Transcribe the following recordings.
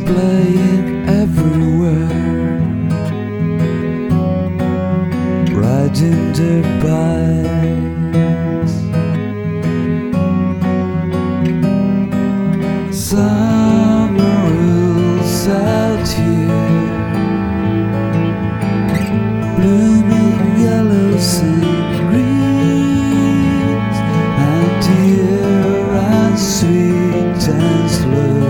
playing everywhere, riding their bikes. Summer rules out here, blooming yellows and greens, and the air runs sweet and slow.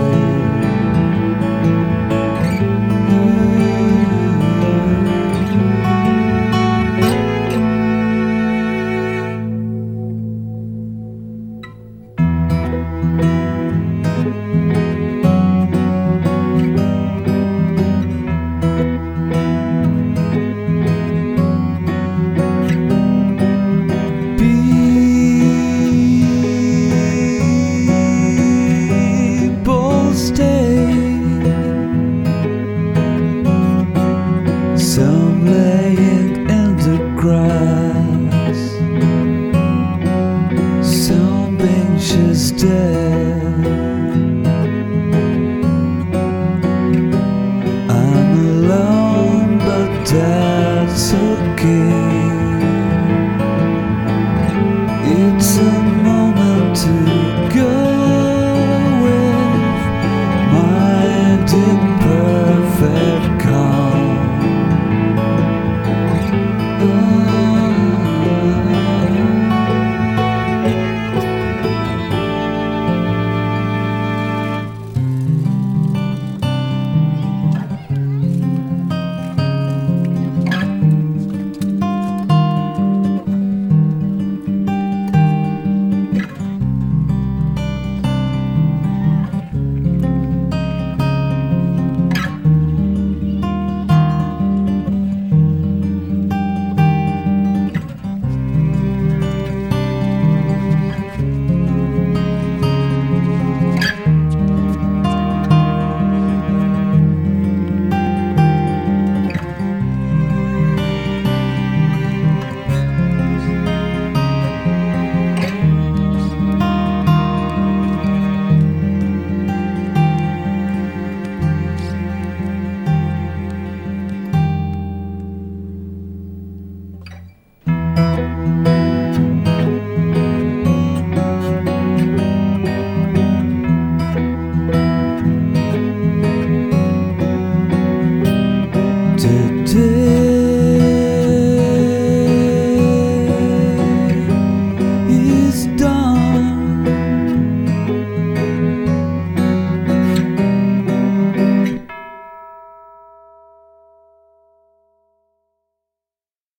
Some laying in the grass, some being just dead. I'm alone, but that's okay. It's a moment to go with mind in perfect calm. Today